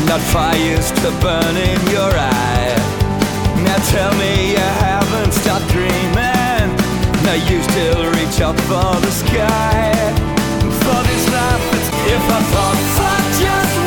That fire used to burn in your eye. Now tell me you haven't stopped dreaming. Now you still reach up for the sky. For this life, it's if I thought fuck just